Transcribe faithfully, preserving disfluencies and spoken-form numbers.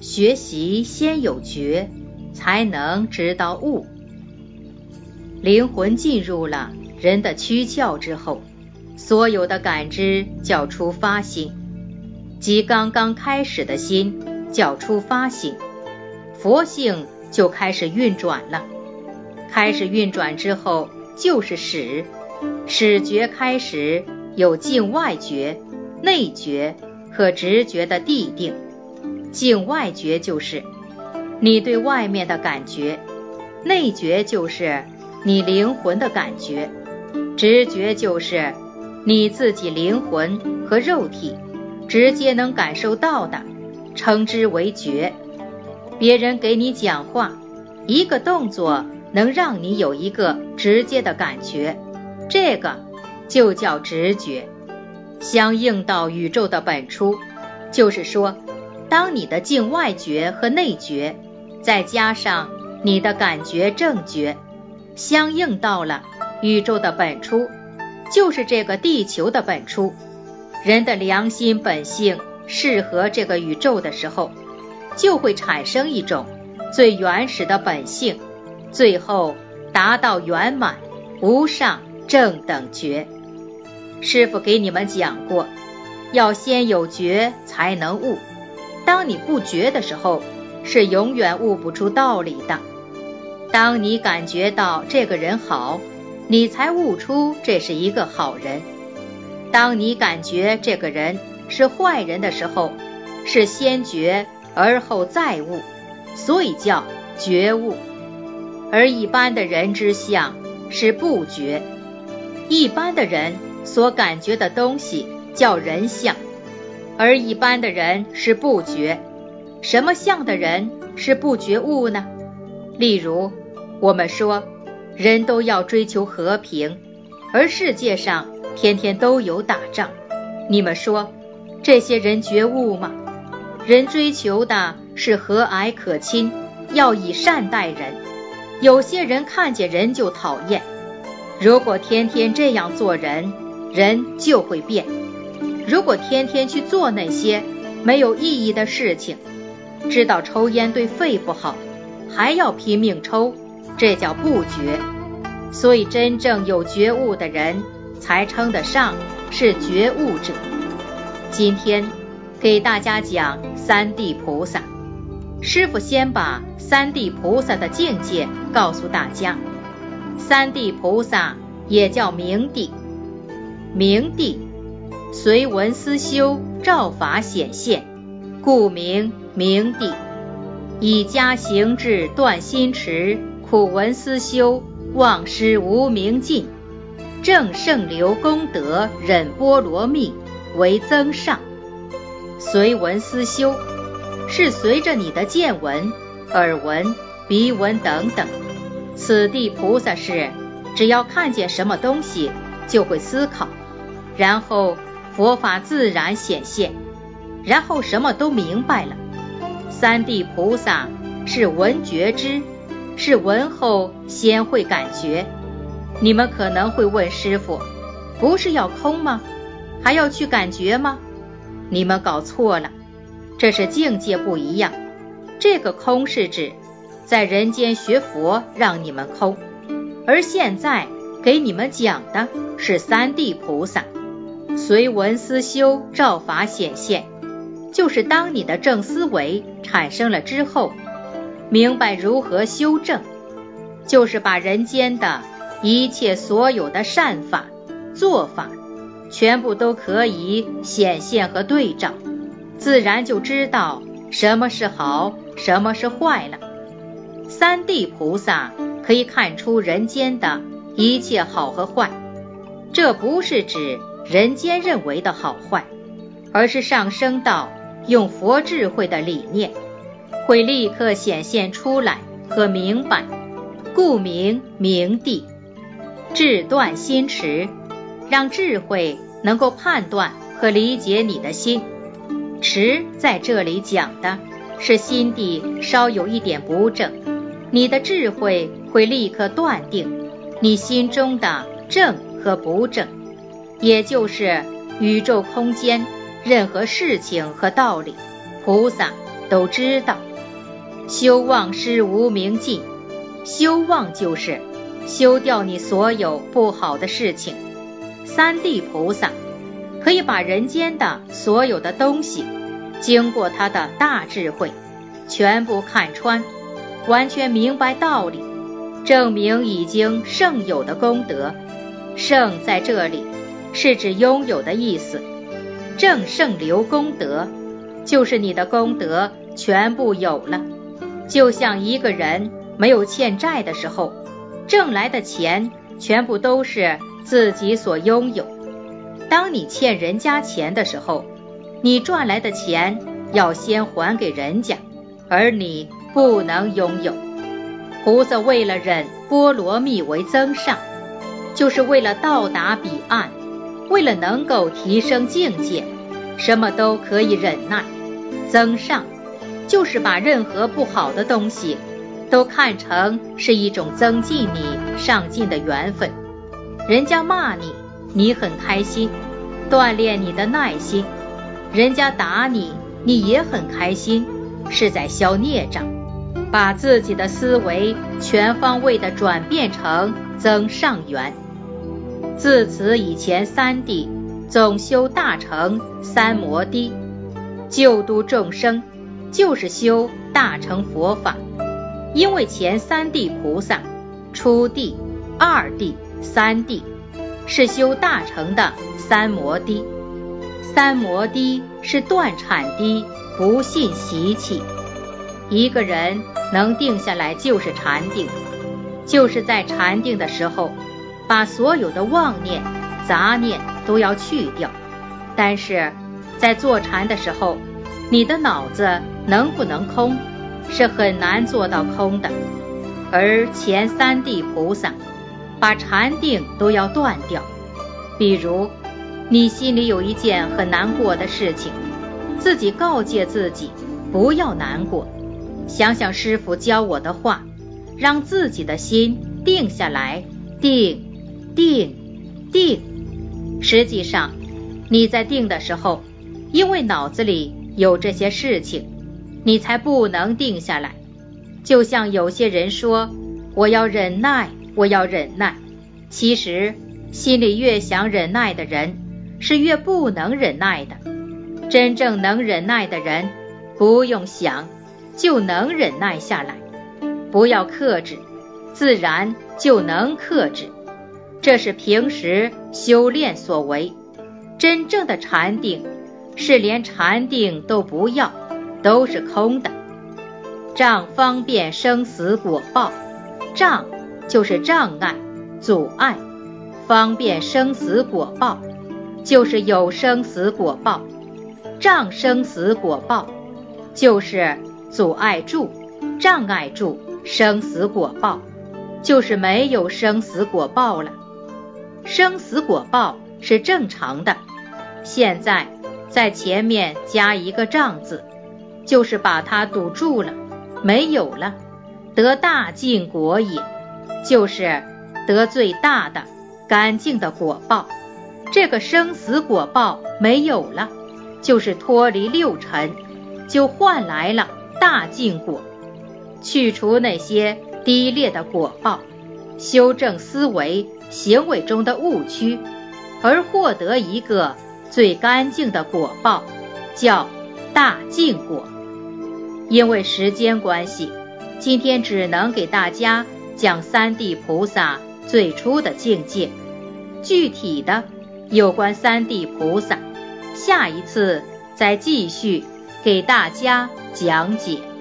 学习先有觉，才能知道悟。灵魂进入了人的躯壳之后，所有的感知叫出发心，即刚刚开始的心叫出发心，佛性就开始运转了。开始运转之后就是始，始觉开始有境外觉、内觉和直觉的谛定。境外觉就是你对外面的感觉，内觉就是你灵魂的感觉，直觉就是你自己灵魂和肉体直接能感受到的，称之为觉。别人给你讲话，一个动作能让你有一个直接的感觉，这个就叫直觉，相应到宇宙的本初。就是说，当你的境外觉和内觉再加上你的感觉正觉，相应到了宇宙的本初，就是这个地球的本初。人的良心本性适合这个宇宙的时候，就会产生一种最原始的本性，最后达到圆满无上正等觉。师父给你们讲过，要先有觉才能悟，当你不觉的时候，是永远悟不出道理的。当你感觉到这个人好，你才悟出这是一个好人。当你感觉这个人是坏人的时候，是先觉而后再悟，所以叫觉悟。而一般的人之相是不觉，一般的人所感觉的东西叫人相，而一般的人是不觉。什么相的人是不觉悟呢？例如我们说人都要追求和平，而世界上天天都有打仗，你们说这些人觉悟吗？人追求的是和蔼可亲，要以善待人。有些人看见人就讨厌，如果天天这样做人，人就会变。如果天天去做那些没有意义的事情，知道抽烟对肺不好，还要拼命抽，这叫不觉。所以真正有觉悟的人才称得上是觉悟者。今天给大家讲三地菩萨，师父先把三地菩萨的境界告诉大家。三地菩萨也叫明地，明地随闻思修照法显现，故名明地。以家行志断心持，苦闻思修忘失无明尽，正圣流功德忍波罗蜜为增上。随闻思修是随着你的见闻、耳闻、鼻闻等等。此地菩萨是只要看见什么东西就会思考，然后佛法自然显现，然后什么都明白了。三地菩萨是闻觉知，是闻后先会感觉。你们可能会问师父，不是要空吗？还要去感觉吗？你们搞错了，这是境界不一样。这个空是指在人间学佛让你们空，而现在给你们讲的是三地菩萨随闻思修照法显现，就是当你的正思维产生了之后，明白如何修正，就是把人间的一切所有的善法、做法全部都可以显现和对照，自然就知道什么是好，什么是坏了。三地菩萨可以看出人间的一切好和坏，这不是指人间认为的好坏，而是上升到用佛智慧的理念，会立刻显现出来和明白，故名明地。智断心持，让智慧能够判断和理解你的心。持在这里讲的是心地稍有一点不正，你的智慧会立刻断定你心中的正和不正，也就是宇宙空间任何事情和道理，菩萨都知道。修忘失无明尽，修忘就是修掉你所有不好的事情。三地菩萨可以把人间的所有的东西，经过他的大智慧，全部看穿，完全明白道理，证明已经圣有的功德。圣在这里是指拥有的意思，正圣流功德，就是你的功德全部有了。就像一个人没有欠债的时候，挣来的钱全部都是自己所拥有。当你欠人家钱的时候，你赚来的钱要先还给人家，而你不能拥有。菩萨为了忍波罗蜜为增上，就是为了到达彼岸，为了能够提升境界，什么都可以忍耐。增上就是把任何不好的东西都看成是一种增进你上进的缘分。人家骂你，你很开心，锻炼你的耐心；人家打你，你也很开心，是在消孽障，把自己的思维全方位地转变成增上缘。自此以前三地总修大乘三摩地，救度众生就是修大乘佛法。因为前三地菩萨初地、二地、三地是修大乘的三摩地。三摩地是断产地，不信习气。一个人能定下来就是禅定，就是在禅定的时候，把所有的妄念、杂念都要去掉。但是在坐禅的时候，你的脑子能不能空，是很难做到空的。而前三地菩萨把禅定都要断掉。比如你心里有一件很难过的事情，自己告诫自己不要难过，想想师父教我的话，让自己的心定下来，定定定。实际上你在定的时候，因为脑子里有这些事情，你才不能定下来。就像有些人说我要忍耐，我要忍耐，其实心里越想忍耐的人是越不能忍耐的。真正能忍耐的人不用想就能忍耐下来。不要克制，自然就能克制。这是平时修炼所为。真正的禅定是连禅定都不要，都是空的。障方便生死果报，障就是障碍、阻碍，方便生死果报就是有生死果报，障生死果报就是阻碍住、障碍住生死果报，就是没有生死果报了。生死果报是正常的，现在在前面加一个障字，就是把它堵住了，没有了，得大净果也，就是得最大的干净的果报。这个生死果报没有了，就是脱离六尘，就换来了大净果，去除那些低劣的果报，修正思维行为中的误区，而获得一个最干净的果报，叫大净果。因为时间关系，今天只能给大家讲三地菩萨最初的境界，具体的有关三地菩萨，下一次再继续给大家讲解。